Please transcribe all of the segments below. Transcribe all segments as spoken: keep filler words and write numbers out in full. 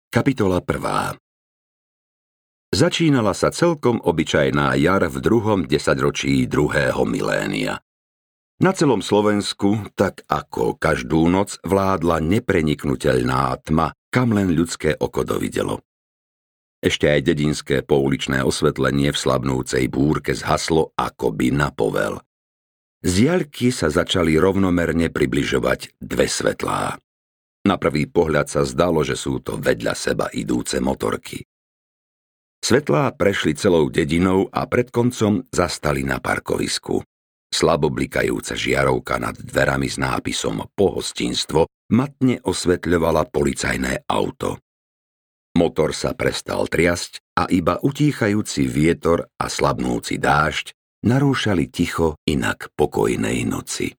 Kapitola prvá. Začínala sa celkom obyčajná jar v druhom desaťročí druhého milénia. Na celom Slovensku, tak ako každú noc, vládla nepreniknuteľná tma, kam len ľudské oko dovidelo. Ešte aj dedinské pouličné osvetlenie v slabnúcej búrke zhaslo akoby na povel. Z diaľky sa začali rovnomerne približovať dve svetlá. Na prvý pohľad sa zdalo, že sú to vedľa seba idúce motorky. Svetlá prešli celou dedinou a pred koncom zastali na parkovisku. Slabo blikajúca žiarovka nad dverami s nápisom Pohostinstvo matne osvetľovala policajné auto. Motor sa prestal triasť a iba utíchajúci vietor a slabnúci dážď narúšali ticho inak pokojnej noci.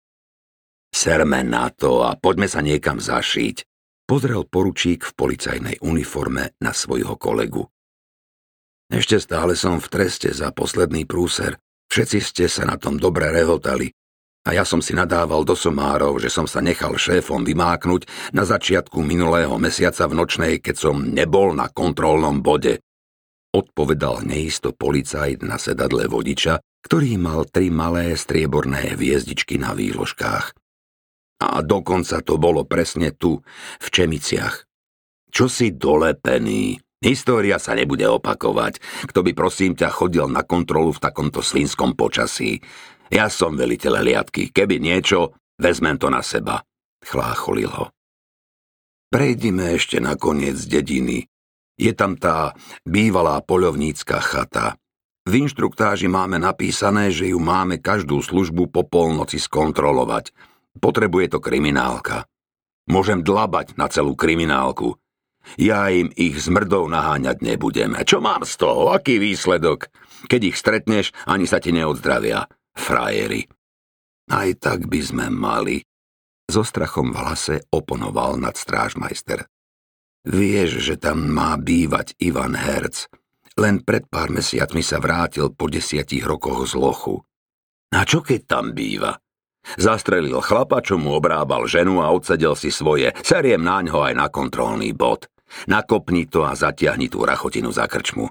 Serme na to a poďme sa niekam zašiť, pozrel poručík v policajnej uniforme na svojho kolegu. Ešte stále som v treste za posledný prúser. Všetci ste sa na tom dobre rehotali a ja som si nadával do somárov, že som sa nechal šéfom vymáknuť na začiatku minulého mesiaca v nočnej, keď som nebol na kontrolnom bode. Odpovedal neisto policajt na sedadle vodiča, ktorý mal tri malé strieborné hviezdičky na výložkách. A dokonca to bolo presne tu, v Čemiciach. Čo si dolepený? História sa nebude opakovať. Kto by prosím ťa chodil na kontrolu v takomto svinskom počasí? Ja som veliteľ hliadky. Keby niečo, vezmem to na seba. Chlácholil ho. Prejdime ešte na koniec dediny. Je tam tá bývalá poľovnícka chata. V inštruktáži máme napísané, že ju máme každú službu po polnoci skontrolovať. Potrebuje to kriminálka. Môžem dlabať na celú kriminálku. Ja im ich zmrdou naháňať nebudem. Čo mám z toho? Aký výsledok? Keď ich stretneš, ani sa ti neodzdravia. Frajeri. Aj tak by sme mali. So strachom v hlase oponoval nadstrážmajster. Vieš, že tam má bývať Ivan Herc. Len pred pár mesiacmi sa vrátil po desiatich rokoch z lochu. A čo keď tam býva? Zastrelil chlapa, čo mu obrábal ženu a odsedel si svoje. Seriem naňho aj na kontrolný bod. Nakopni to a zatiahni tú rachotinu za krčmu.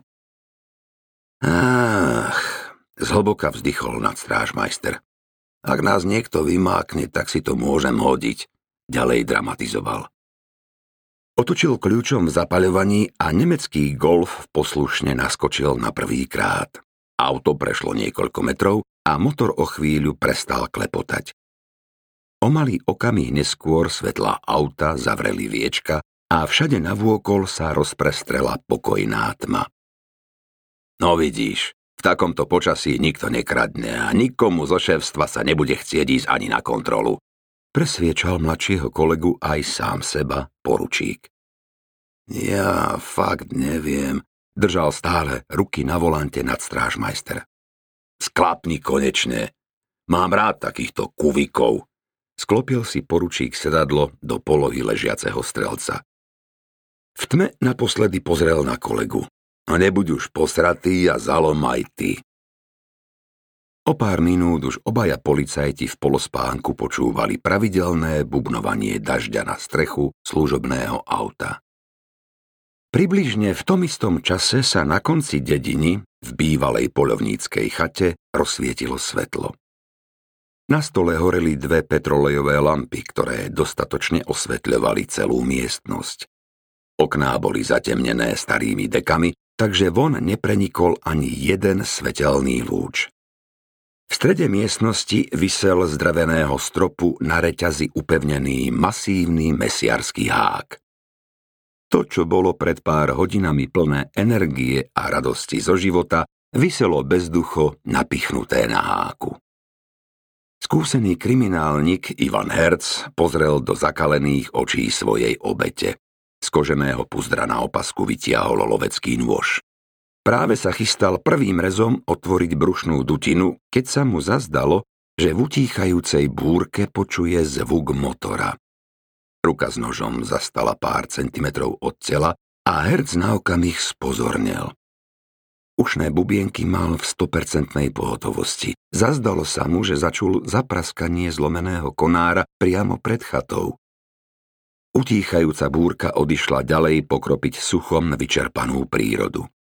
Ach, zhlboka vzdychol nadstrážmajster. Ak nás niekto vymákne, tak si to môžem hodiť. Ďalej dramatizoval. Otočil kľúčom v zapaľovaní a nemecký Golf poslušne naskočil na prvý krát. Auto prešlo niekoľko metrov a motor o chvíľu prestal klepotať. O malý okamih neskôr svetlá auta zavreli viečka a všade navôkol sa rozprestrela pokojná tma. No vidíš, v takomto počasí nikto nekradne a nikomu zo šéfstva sa nebude chcieť ísť ani na kontrolu. Presviečal mladšieho kolegu aj sám seba poručík. Ja fakt neviem, držal stále ruky na volante nadstrážmajster. Sklapni konečne. Mám rád takýchto kuvikov. Sklopil si poručík sedadlo do polohy ležiaceho strelca. V tme naposledy pozrel na kolegu. A nebuď už posratý a zalom aj ty. O pár minút už obaja policajti v polospánku počúvali pravidelné bubnovanie dažďa na strechu služobného auta. Približne v tom istom čase sa na konci dediny, v bývalej poľovníckej chate, rozsvietilo svetlo. Na stole horeli dve petrolejové lampy, ktoré dostatočne osvetľovali celú miestnosť. Okná boli zatemnené starými dekami, takže von neprenikol ani jeden svetelný lúč. V strede miestnosti visel z dreveného stropu na reťazi upevnený masívny mesiarsky hák. To, čo bolo pred pár hodinami plné energie a radosti zo života, viselo bezducho napichnuté na háku. Skúsený kriminálnik Ivan Herc pozrel do zakalených očí svojej obete. Z koženého puzdra na opasku vytiahol lovecký nôž. Práve sa chystal prvým rezom otvoriť brušnú dutinu, keď sa mu zazdalo, že v utíchajúcej búrke počuje zvuk motora. Ruka s nožom zastala pár centimetrov od tela a Herc na okamih spozornel. Ušné bubienky mal v stopercentnej pohotovosti. Zazdalo sa mu, že začul zapraskanie zlomeného konára priamo pred chatou. Utíchajúca búrka odišla ďalej pokropiť suchom vyčerpanú prírodu.